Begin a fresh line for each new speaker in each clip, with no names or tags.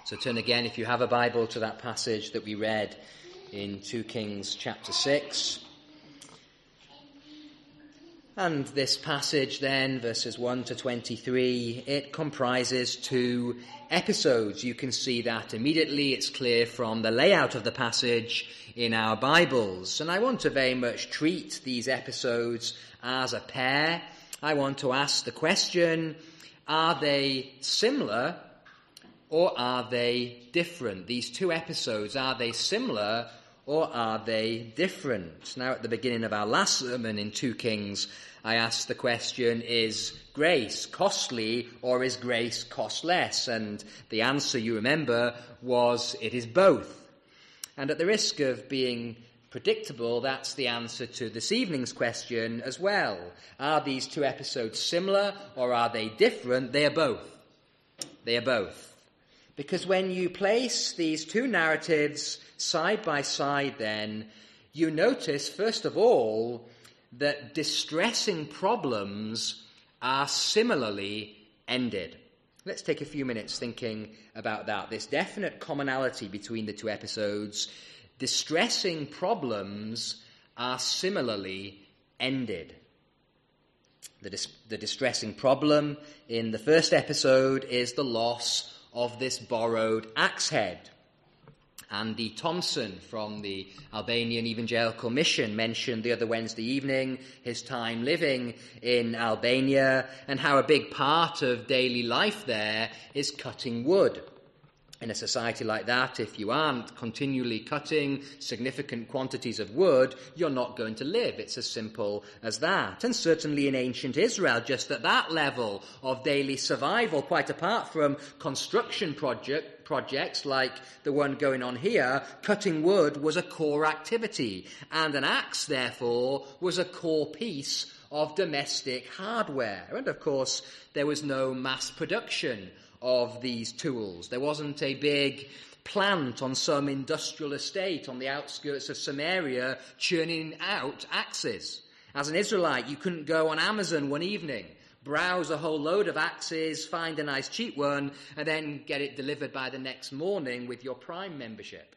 So turn again, if you have a Bible, to that passage that we read in 2 Kings chapter 6. And this passage then, verses 1 to 23, it comprises 2 episodes. You can see that immediately. It's clear from the layout of the passage in our Bibles. And I want to very much treat these episodes as a pair. I want to ask the question, are they similar or are they different? These 2 episodes, are they similar or are they different? Now, at the beginning of our last sermon in 2 Kings, I asked the question, is grace costly or is grace costless? And the answer, you remember, was it is both. And at the risk of being predictable, that's the answer to this evening's question as well. Are these 2 episodes similar or are they different? They are both. They are both. Because when you place these 2 narratives side by side, then you notice, first of all, that distressing problems are similarly ended. Let's take a few minutes thinking about that. This definite commonality between the 2 episodes. Distressing problems are similarly ended. The distressing problem in the first episode is the loss of this borrowed axe head. Andy Thompson from the Albanian Evangelical Mission mentioned the other Wednesday evening his time living in Albania and how a big part of daily life there is cutting wood. In a society like that, if you aren't continually cutting significant quantities of wood, you're not going to live. It's as simple as that. And certainly in ancient Israel, just at that level of daily survival, quite apart from construction projects like the one going on here, cutting wood was a core activity. And an axe, therefore, was a core piece of domestic hardware. And of course, there was no mass production of these tools. There wasn't a big plant on some industrial estate on the outskirts of Samaria churning out axes. As an Israelite, you couldn't go on Amazon one evening, browse a whole load of axes, find a nice cheap one, and then get it delivered by the next morning with your Prime membership.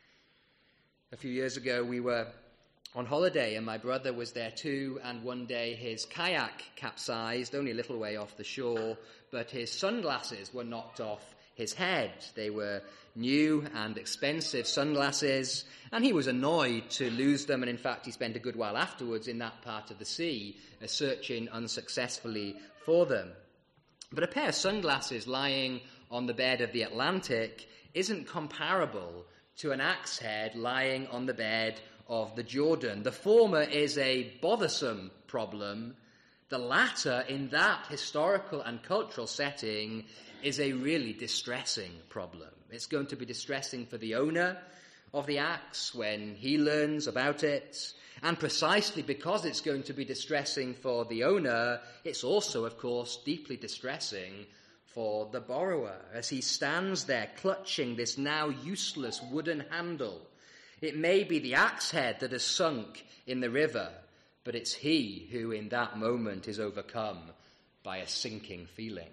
A few years ago, we were on holiday, and my brother was there too, and one day his kayak capsized, only a little way off the shore, but his sunglasses were knocked off his head. They were new and expensive sunglasses, and he was annoyed to lose them, and in fact he spent a good while afterwards in that part of the sea, searching unsuccessfully for them. But a pair of sunglasses lying on the bed of the Atlantic isn't comparable to an axe head lying on the bed of the Jordan. The former is a bothersome problem. The latter, in that historical and cultural setting, is a really distressing problem. It's going to be distressing for the owner of the axe when he learns about it. And precisely because it's going to be distressing for the owner, it's also, of course, deeply distressing for the borrower as he stands there clutching this now useless wooden handle. It may be the axe head that has sunk in the river, but it's he who in that moment is overcome by a sinking feeling.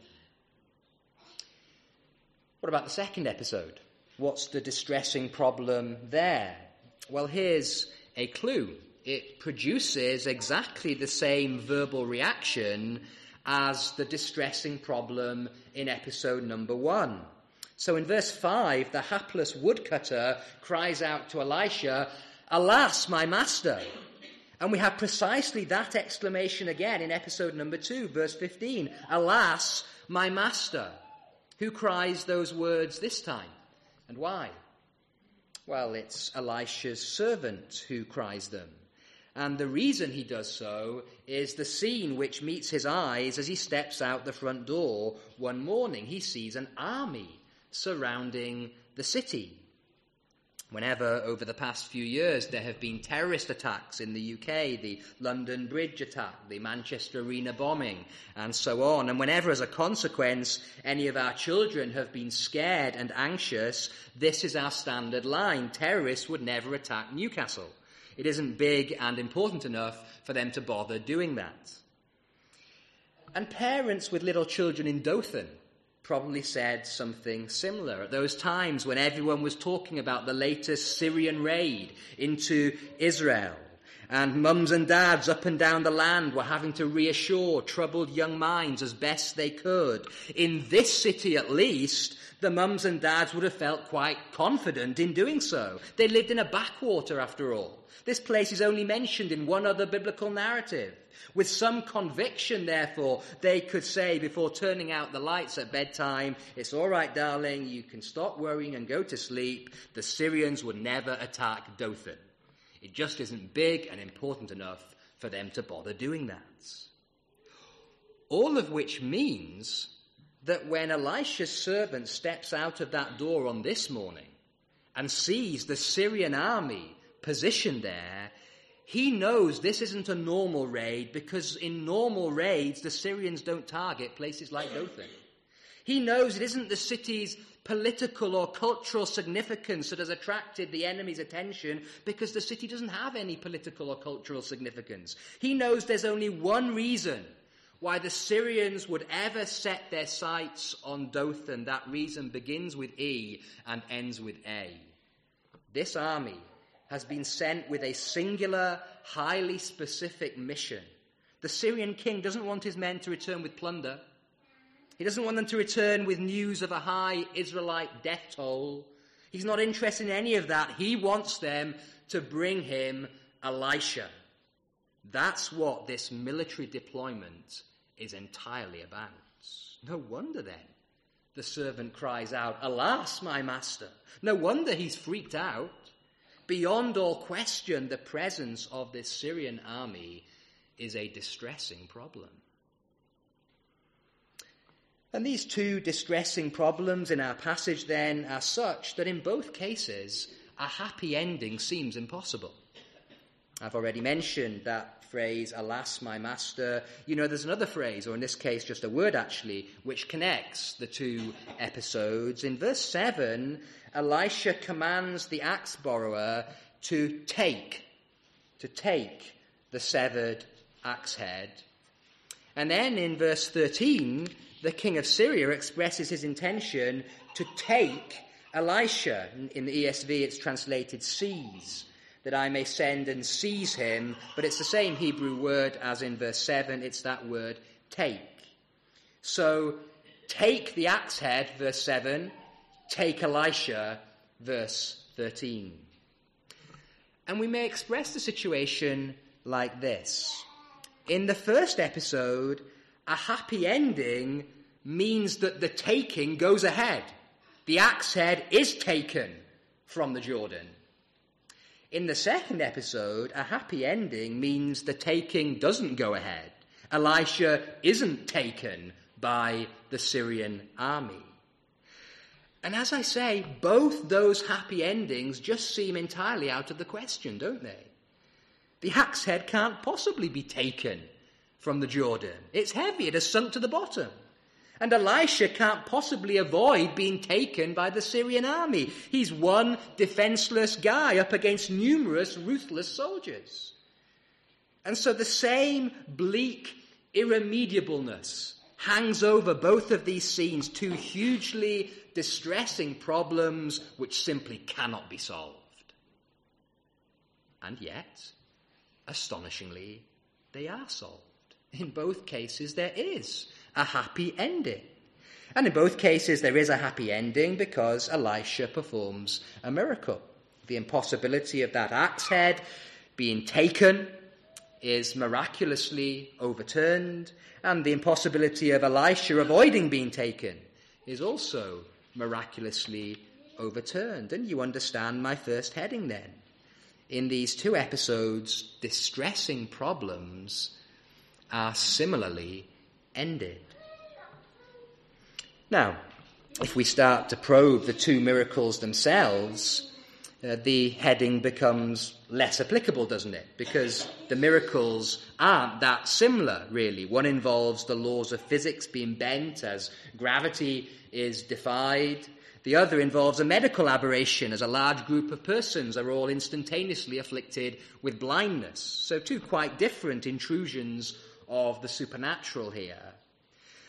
What about the second episode? What's the distressing problem there? Well, here's a clue. It produces exactly the same verbal reaction as the distressing problem in episode number 1. So in verse 5, the hapless woodcutter cries out to Elisha, "Alas, my master!" And we have precisely that exclamation again in episode number 2, verse 15. "Alas, my master!" Who cries those words this time? And why? Well, it's Elisha's servant who cries them. And the reason he does so is the scene which meets his eyes as he steps out the front door one morning. He sees an army surrounding the city. Whenever, over the past few years, there have been terrorist attacks in the UK, the London Bridge attack, the Manchester Arena bombing, and so on, and whenever, as a consequence, any of our children have been scared and anxious, this is our standard line: terrorists would never attack Newcastle. It isn't big and important enough for them to bother doing that. And parents with little children in Dothan probably said something similar. At those times when everyone was talking about the latest Syrian raid into Israel, and mums and dads up and down the land were having to reassure troubled young minds as best they could. In this city, at least, the mums and dads would have felt quite confident in doing so. They lived in a backwater, after all. This place is only mentioned in one other biblical narrative. With some conviction, therefore, they could say before turning out the lights at bedtime, "It's all right, darling, you can stop worrying and go to sleep. The Syrians would never attack Dothan. It just isn't big and important enough for them to bother doing that." All of which means that when Elisha's servant steps out of that door on this morning and sees the Syrian army positioned there, he knows this isn't a normal raid, because in normal raids the Syrians don't target places like Dothan. He knows it isn't the city's political or cultural significance that has attracted the enemy's attention, because the city doesn't have any political or cultural significance. He knows there's only one reason why the Syrians would ever set their sights on Dothan. That reason begins with E and ends with A. This army has been sent with a singular, highly specific mission. The Syrian king doesn't want his men to return with plunder. He doesn't want them to return with news of a high Israelite death toll. He's not interested in any of that. He wants them to bring him Elisha. That's what this military deployment is entirely about. No wonder then the servant cries out, "Alas, my master." No wonder he's freaked out. Beyond all question, the presence of this Syrian army is a distressing problem. And these two distressing problems in our passage then are such that in both cases a happy ending seems impossible. I've already mentioned that phrase, "Alas, my master." You know, there's another phrase, or in this case just a word actually, which connects the two episodes. In verse 7, Elisha commands the axe borrower to take the severed axe head. And then in verse 13, the king of Syria expresses his intention to take Elisha. In the ESV, it's translated seize, that I may send and seize him. But it's the same Hebrew word as in verse 7. It's that word take. So take the axe head, verse 7. Take Elisha, verse 13. And we may express the situation like this. In the first episode, a happy ending means that the taking goes ahead. The axe head is taken from the Jordan. In the second episode, a happy ending means the taking doesn't go ahead. Elisha isn't taken by the Syrian army. And as I say, both those happy endings just seem entirely out of the question, don't they? The axe head can't possibly be taken from the Jordan. It's heavy, it has sunk to the bottom. And Elisha can't possibly avoid being taken by the Syrian army. He's one defenseless guy up against numerous ruthless soldiers. And so the same bleak irremediableness hangs over both of these scenes, two hugely distressing problems which simply cannot be solved. And yet, astonishingly, they are solved. In both cases, there is a happy ending. And in both cases, there is a happy ending because Elisha performs a miracle. The impossibility of that axe head being taken is miraculously overturned, and the impossibility of Elisha avoiding being taken is also miraculously overturned. And you understand my first heading then. In these two episodes, distressing problems are similarly ended. Now, if we start to probe the two miracles themselves, the heading becomes less applicable, doesn't it? Because the miracles aren't that similar, really. One involves the laws of physics being bent as gravity is defied. The other involves a medical aberration as a large group of persons are all instantaneously afflicted with blindness. So two quite different intrusions of the supernatural here.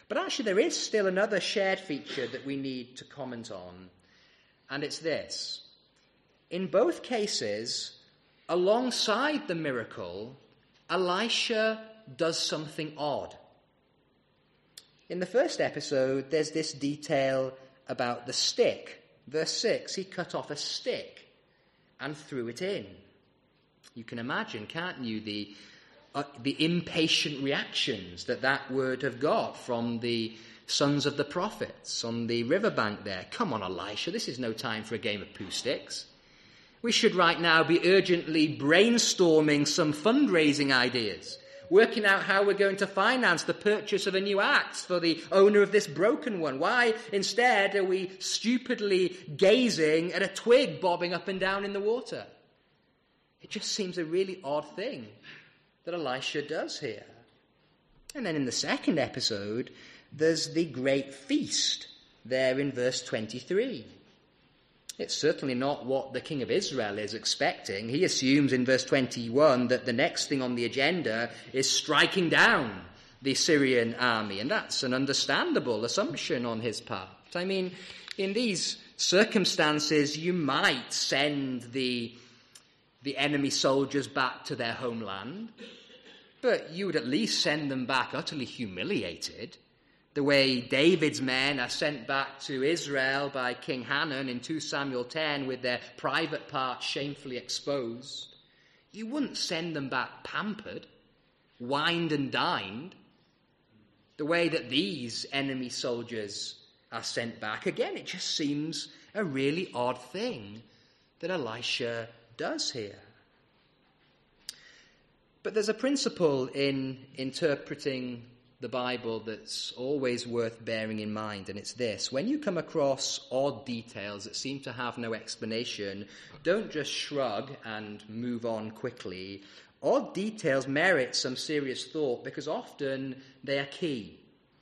But actually there is still another shared feature that we need to comment on, and it's this. In both cases, alongside the miracle, Elisha does something odd. In the first episode, there's this detail about the stick. Verse 6, he cut off a stick and threw it in. You can imagine, can't you, the impatient reactions that would have got from the sons of the prophets on the riverbank there. Come on, Elisha, this is no time for a game of poo sticks. We should right now be urgently brainstorming some fundraising ideas, working out how we're going to finance the purchase of a new axe for the owner of this broken one. Why, instead, are we stupidly gazing at a twig bobbing up and down in the water? It just seems a really odd thing that Elisha does here. And then in the second episode, there's the great feast there in verse 23. It's certainly not what the king of Israel is expecting. He assumes in verse 21 that the next thing on the agenda is striking down the Syrian army, and that's an understandable assumption on his part. I mean, in these circumstances, you might send the enemy soldiers back to their homeland, but you would at least send them back utterly humiliated, the way David's men are sent back to Israel by King Hanun in 2 Samuel 10 with their private parts shamefully exposed. You wouldn't send them back pampered, wined and dined, the way that these enemy soldiers are sent back. Again, it just seems a really odd thing that Elisha does here. But there's a principle in interpreting the Bible that's always worth bearing in mind, and it's this. When you come across odd details that seem to have no explanation, don't just shrug and move on quickly. Odd details merit some serious thought because often they are key.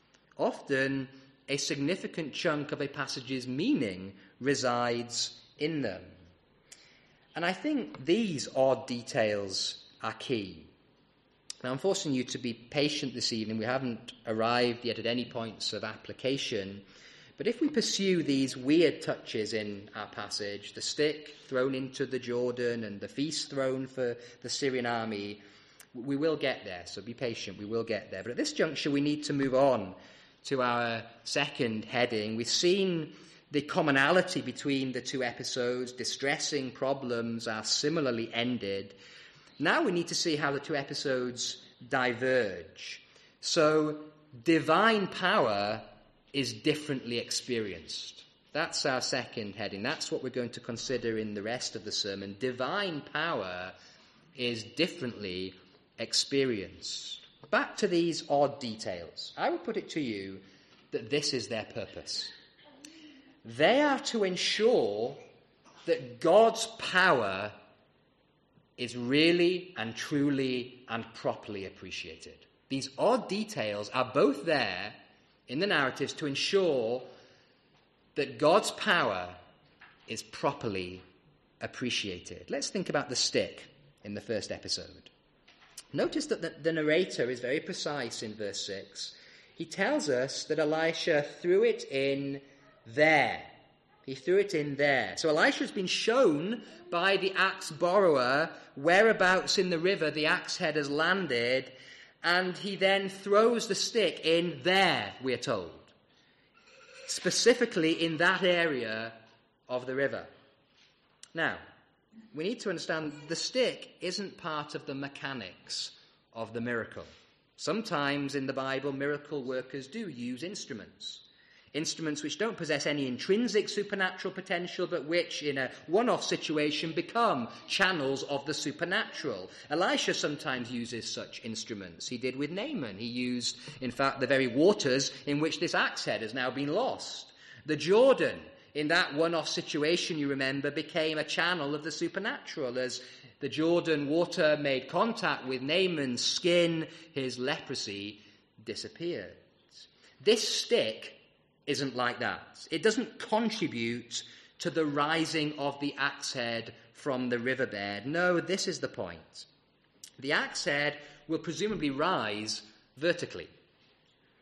Often a significant chunk of a passage's meaning resides in them. And I think these odd details are key. Now, I'm forcing you to be patient this evening. We haven't arrived yet at any points of application. But if we pursue these weird touches in our passage, the stick thrown into the Jordan and the feast thrown for the Syrian army, we will get there. So be patient, we will get there. But at this juncture, we need to move on to our second heading. We've seen the commonality between the two episodes. Distressing problems are similarly ended. Now we need to see how the two episodes diverge. So divine power is differently experienced. That's our second heading. That's what we're going to consider in the rest of the sermon. Divine power is differently experienced. Back to these odd details. I would put it to you that this is their purpose. They are to ensure that God's power is really and truly and properly appreciated. These odd details are both there in the narratives to ensure that God's power is properly appreciated. Let's think about the stick in the first episode. Notice that the narrator is very precise in verse 6. He tells us that Elisha threw it in there. He threw it in there. So Elisha has been shown by the axe borrower whereabouts in the river the axe head has landed, and he then throws the stick in there, we are told. Specifically in that area of the river. Now, we need to understand the stick isn't part of the mechanics of the miracle. Sometimes in the Bible, miracle workers do use instruments. Instruments which don't possess any intrinsic supernatural potential, but which, in a one-off situation, become channels of the supernatural. Elisha sometimes uses such instruments. He did with Naaman. He used, in fact, the very waters in which this axe head has now been lost. The Jordan, in that one-off situation, you remember, became a channel of the supernatural. As the Jordan water made contact with Naaman's skin, his leprosy disappeared. This stick isn't like that. It doesn't contribute to the rising of the axe head from the riverbed. No, this is the point. The axe head will presumably rise vertically.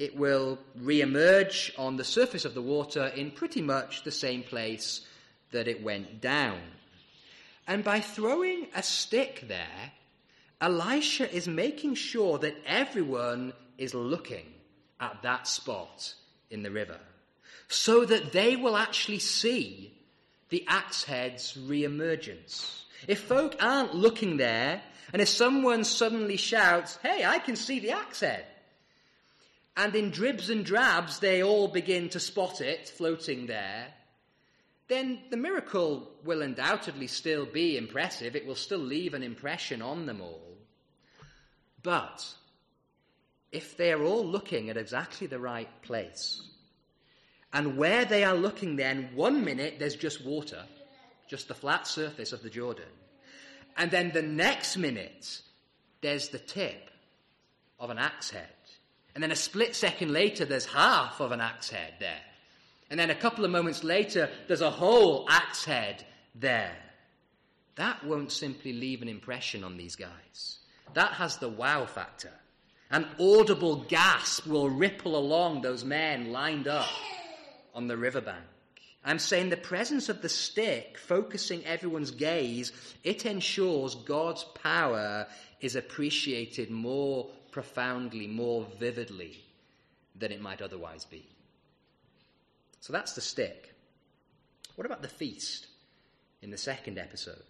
it will re-emerge on the surface of the water in pretty much the same place that it went down. And by throwing a stick there, Elisha is making sure that everyone is looking at that spot in the river, so that they will actually see the axe head's re-emergence. If folk aren't looking there, and if someone suddenly shouts, "Hey, I can see the axe head," and in dribs and drabs they all begin to spot it floating there, then the miracle will undoubtedly still be impressive. It will still leave an impression on them all. But if they are all looking at exactly the right place, and where they are looking then, 1 minute there's just water, just the flat surface of the Jordan, and then the next minute there's the tip of an axe head, and then a split second later there's half of an axe head there, and then a couple of moments later there's a whole axe head there. That won't simply leave an impression on these guys. That has the wow factor. An audible gasp will ripple along those men lined up on the riverbank. I'm saying the presence of the stick focusing everyone's gaze, it ensures God's power is appreciated more profoundly, more vividly than it might otherwise be. So that's the stick. What about the feast in the second episode?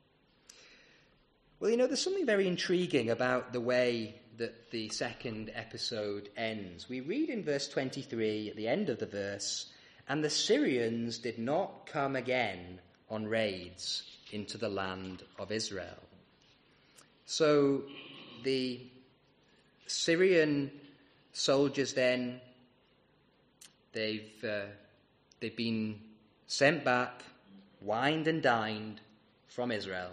Well, there's something very intriguing about the way that the second episode ends. We read in verse 23, at the end of the verse, "And the Syrians did not come again on raids into the land of Israel." So the Syrian soldiers then, they've been sent back, wined and dined from Israel,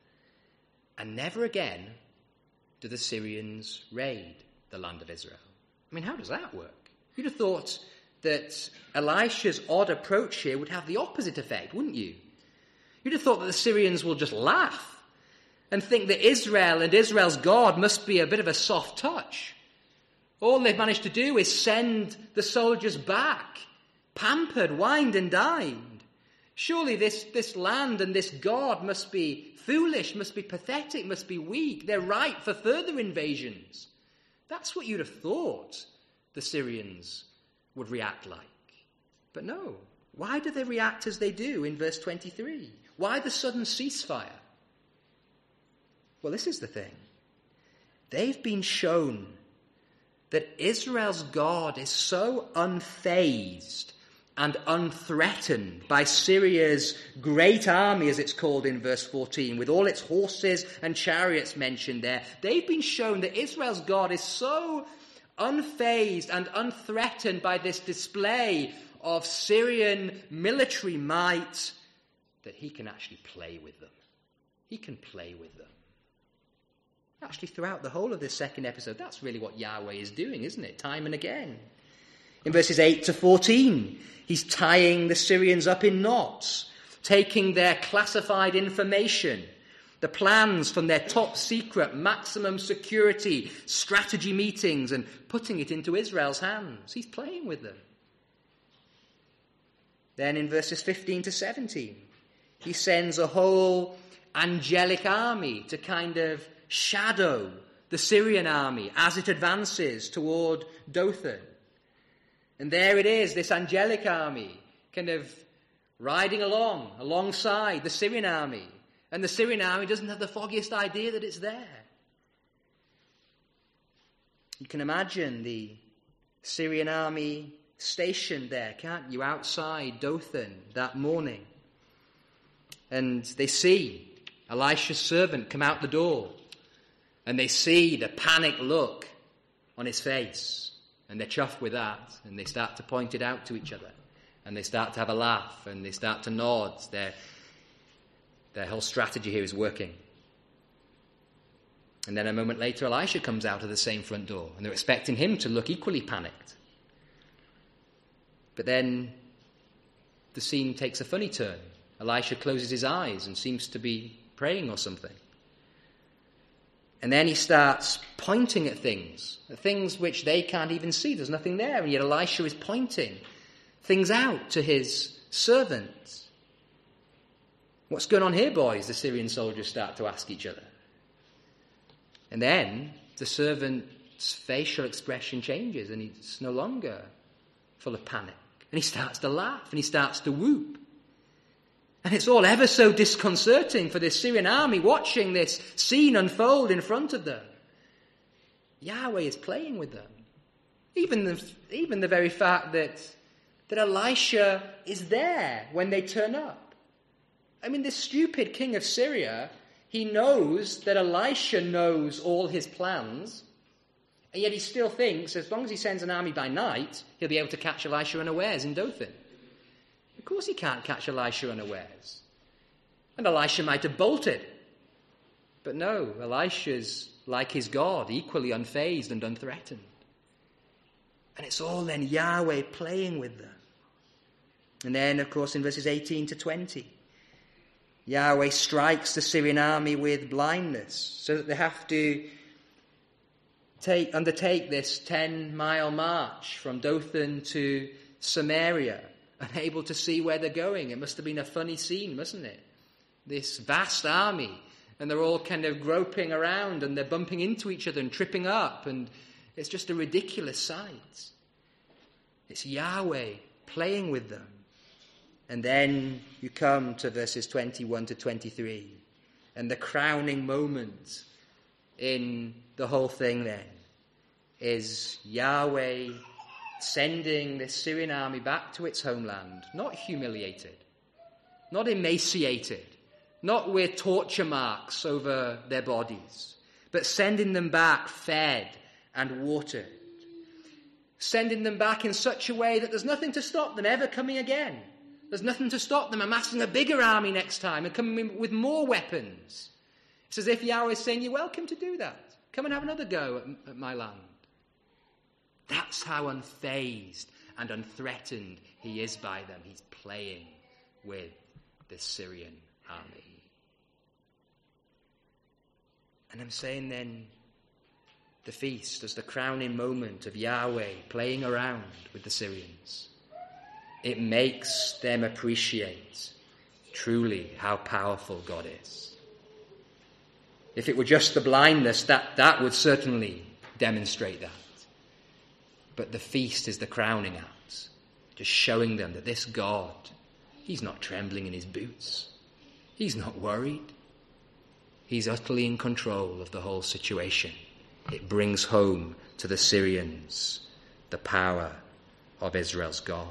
and never again do the Syrians raid the land of Israel. I mean, how does that work? You'd have thought that Elisha's odd approach here would have the opposite effect, wouldn't you? You'd have thought that the Syrians will just laugh and think that Israel and Israel's God must be a bit of a soft touch. All they've managed to do is send the soldiers back, pampered, wined and dined. Surely this land and this God must be foolish, must be pathetic, must be weak. They're ripe for further invasions. That's what you'd have thought the Syrians would react like. But no. Why do they react as they do in verse 23? Why the sudden ceasefire? Well, this is the thing. They've been shown that Israel's God is so unfazed and unthreatened by Syria's great army, as it's called in verse 14, with all its horses and chariots mentioned there. They've been shown that Israel's God is so unfazed and unthreatened by this display of Syrian military might that he can actually play with them. He can play with them. Actually, throughout the whole of this second episode, that's really what Yahweh is doing, isn't it? Time and again. In verses 8 to 14, he's tying the Syrians up in knots, taking their classified information, the plans from their top secret, maximum security strategy meetings, and putting it into Israel's hands. He's playing with them. Then in verses 15 to 17, he sends a whole angelic army to kind of shadow the Syrian army as it advances toward Dothan. And there it is, this angelic army, kind of riding alongside the Syrian army. And the Syrian army doesn't have the foggiest idea that it's there. You can imagine the Syrian army stationed there, can't you, outside Dothan that morning. And they see Elisha's servant come out the door. And they see the panic look on his face. And they're chuffed with that. And they start to point it out to each other. And they start to have a laugh. And they start to nod. Their whole strategy here is working. And then a moment later, Elisha comes out of the same front door. And they're expecting him to look equally panicked. But then the scene takes a funny turn. Elisha closes his eyes and seems to be praying or something. And then he starts pointing at things which they can't even see. There's nothing there. And yet Elisha is pointing things out to his servants. What's going on here, boys? The Syrian soldiers start to ask each other. And then the servant's facial expression changes, and he's no longer full of panic. And he starts to laugh, and he starts to whoop. And it's all ever so disconcerting for this Syrian army watching this scene unfold in front of them. Yahweh is playing with them. Even the very fact that Elisha is there when they turn up. I mean, this stupid king of Syria, he knows that Elisha knows all his plans, and yet he still thinks as long as he sends an army by night, he'll be able to catch Elisha unawares in Dothan. Of course he can't catch Elisha unawares. And Elisha might have bolted. But no, Elisha's like his God, equally unfazed and unthreatened. And it's all then Yahweh playing with them. And then, of course, in verses 18 to 20, Yahweh strikes the Syrian army with blindness so that they have to undertake this 10-mile march from Dothan to Samaria, unable to see where they're going. It must have been a funny scene, mustn't it? This vast army, and they're all kind of groping around, and they're bumping into each other and tripping up, and it's just a ridiculous sight. It's Yahweh playing with them. And then you come to verses 21 to 23, and the crowning moment in the whole thing then is Yahweh sending the Syrian army back to its homeland, not humiliated, not emaciated, not with torture marks over their bodies, but sending them back fed and watered, sending them back in such a way that there's nothing to stop them ever coming again. There's nothing to stop them amassing a bigger army next time and coming with more weapons. It's as if Yahweh is saying, you're welcome to do that. Come and have another go at my land. That's how unfazed and unthreatened he is by them. He's playing with the Syrian army. And I'm saying then, the feast as the crowning moment of Yahweh playing around with the Syrians. It makes them appreciate truly how powerful God is. If it were just the blindness, that would certainly demonstrate that. But the feast is the crowning act, just showing them that this God, he's not trembling in his boots. He's not worried. He's utterly in control of the whole situation. It brings home to the Syrians the power of Israel's God.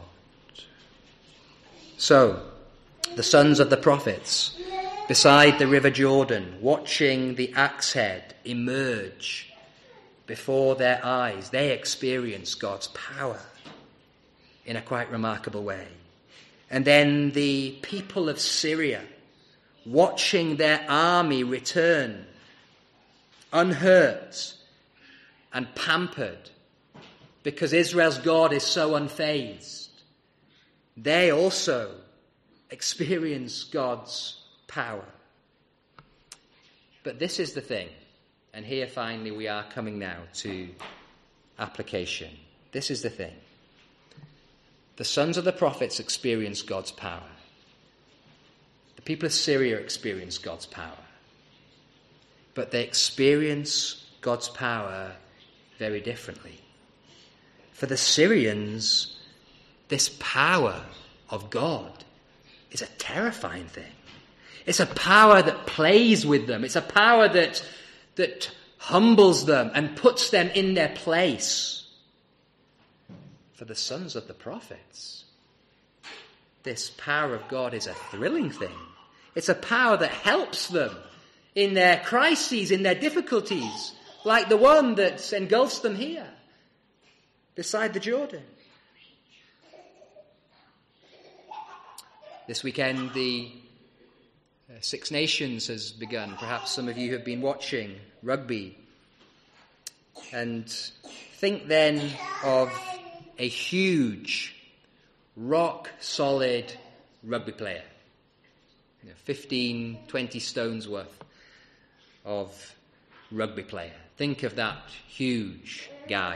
So, the sons of the prophets, beside the river Jordan, watching the axe head emerge before their eyes, they experience God's power in a quite remarkable way. And then the people of Syria, watching their army return, unhurt and pampered, because Israel's God is so unfazed, they also experience God's power. But this is the thing, and here finally we are coming now to application. This is the thing. The sons of the prophets experience God's power. The people of Syria experience God's power. But they experience God's power very differently. For the Syrians, this power of God is a terrifying thing. It's a power that plays with them. It's a power that humbles them and puts them in their place. For the sons of the prophets, this power of God is a thrilling thing. It's a power that helps them in their crises, in their difficulties, like the one that engulfs them here, beside the Jordan. This weekend, the Six Nations has begun. Perhaps some of you have been watching rugby. And think then of a huge, rock-solid rugby player. 15, 20 stones worth of rugby player. Think of that huge guy.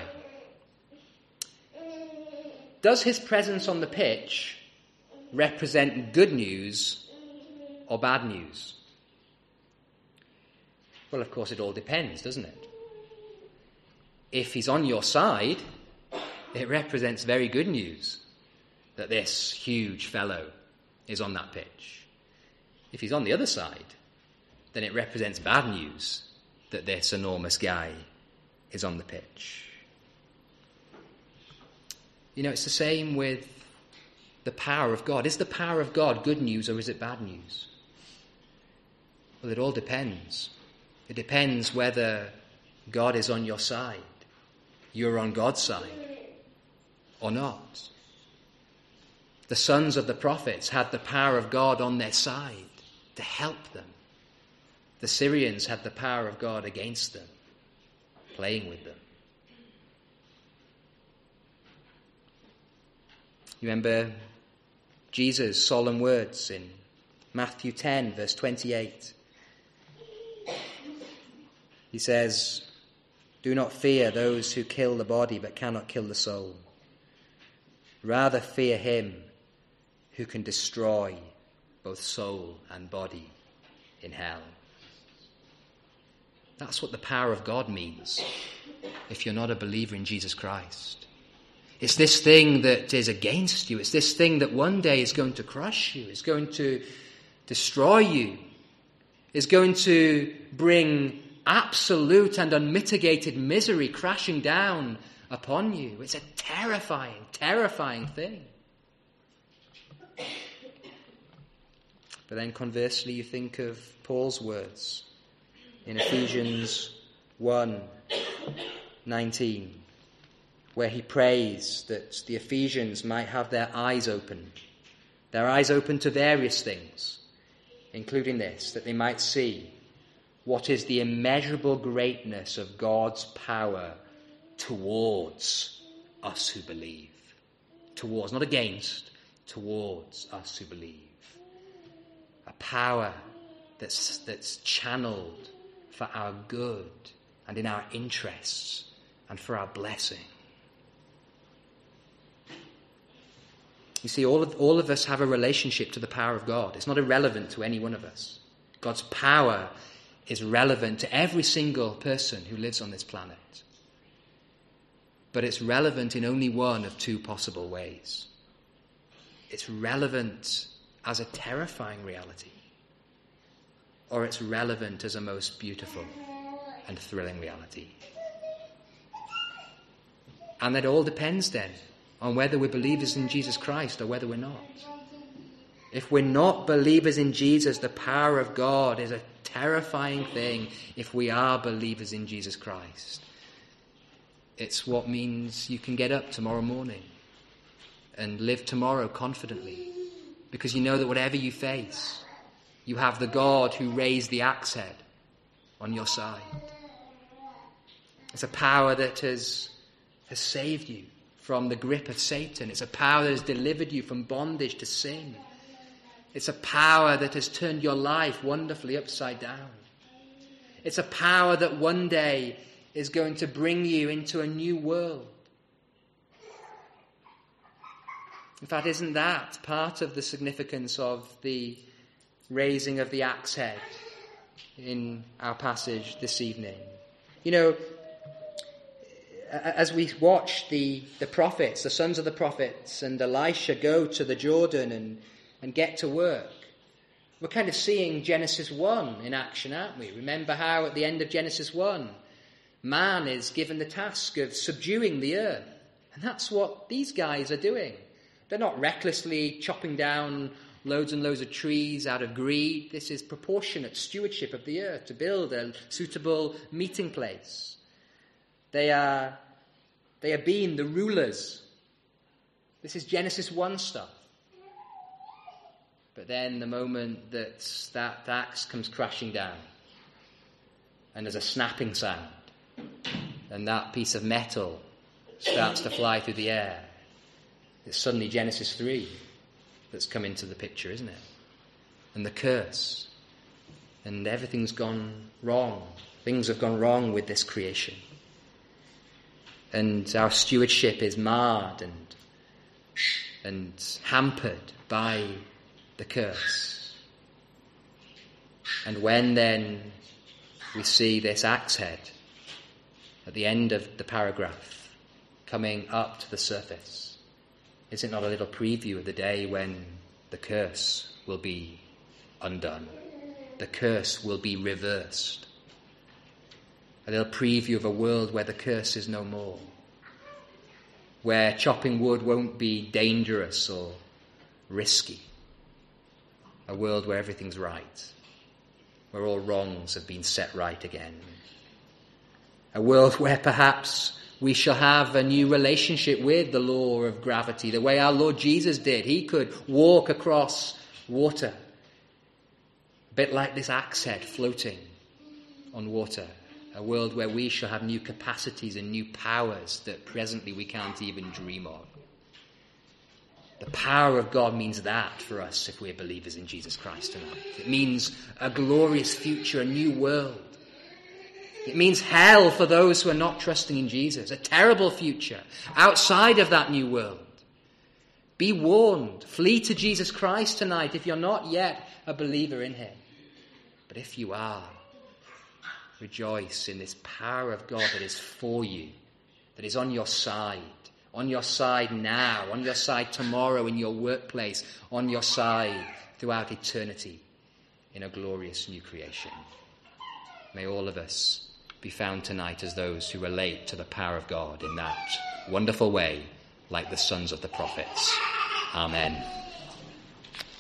Does his presence on the pitch represent good news or bad news? Well, of course, it all depends, doesn't it? If he's on your side, it represents very good news that this huge fellow is on that pitch. If he's on the other side, then it represents bad news that this enormous guy is on the pitch. You know, it's the same with the power of God. Is the power of God good news or is it bad news? Well, it all depends. It depends whether God is on your side, you're on God's side, or not. The sons of the prophets had the power of God on their side to help them. The Syrians had the power of God against them, playing with them. You remember Jesus' solemn words in Matthew 10, verse 28. He says, "Do not fear those who kill the body but cannot kill the soul. Rather fear him who can destroy both soul and body in hell." That's what the power of God means if you're not a believer in Jesus Christ. It's this thing that is against you. It's this thing that one day is going to crush you, is going to destroy you, is going to bring absolute and unmitigated misery crashing down upon you. It's a terrifying, terrifying thing. But then conversely, you think of Paul's words in Ephesians 1:19, where he prays that the Ephesians might have their eyes opened to various things, including this, that they might see what is the immeasurable greatness of God's power towards us who believe. Towards, not against, towards us who believe. A power that's channeled for our good and in our interests and for our blessing. You see, all of us have a relationship to the power of God. It's not irrelevant to any one of us. God's power is relevant to every single person who lives on this planet. But it's relevant in only one of two possible ways. It's relevant as a terrifying reality, or it's relevant as a most beautiful and thrilling reality. And that all depends then on whether we're believers in Jesus Christ or whether we're not. If we're not believers in Jesus, the power of God is a terrifying thing. If we are believers in Jesus Christ, it's what means you can get up tomorrow morning and live tomorrow confidently, because you know that whatever you face, you have the God who raised the axe head on your side. It's a power that has saved you from the grip of Satan. It's a power that has delivered you from bondage to sin. It's a power that has turned your life wonderfully upside down. It's a power that one day is going to bring you into a new world. In fact, isn't that part of the significance of the raising of the axe head in our passage this evening? You know, as we watch the prophets, the sons of the prophets, and Elisha go to the Jordan and get to work, we're kind of seeing Genesis 1 in action, aren't we? Remember how at the end of Genesis 1, man is given the task of subduing the earth. And that's what these guys are doing. They're not recklessly chopping down loads and loads of trees out of greed. This is proportionate stewardship of the earth to build a suitable meeting place. They are being the rulers. This is Genesis 1 stuff. But then the moment that axe comes crashing down and there's a snapping sound and that piece of metal starts to fly through the air, it's suddenly Genesis 3 that's come into the picture, isn't it? And the curse. And everything's gone wrong Things have gone wrong with this creation. And our stewardship is marred and hampered by the curse. And when then we see this axe head at the end of the paragraph coming up to the surface, is it not a little preview of the day when the curse will be undone? The curse will be reversed. A little preview of a world where the curse is no more, where chopping wood won't be dangerous or risky. A world where everything's right, where all wrongs have been set right again. A world where perhaps we shall have a new relationship with the law of gravity, the way our Lord Jesus did. He could walk across water, a bit like this axe head floating on water. A world where we shall have new capacities and new powers that presently we can't even dream of. The power of God means that for us if we're believers in Jesus Christ tonight. It means a glorious future, a new world. It means hell for those who are not trusting in Jesus, a terrible future outside of that new world. Be warned. Flee to Jesus Christ tonight if you're not yet a believer in him. But if you are, rejoice in this power of God that is for you, that is on your side now, on your side tomorrow in your workplace, on your side throughout eternity in a glorious new creation. May all of us be found tonight as those who relate to the power of God in that wonderful way, like the sons of the prophets. Amen.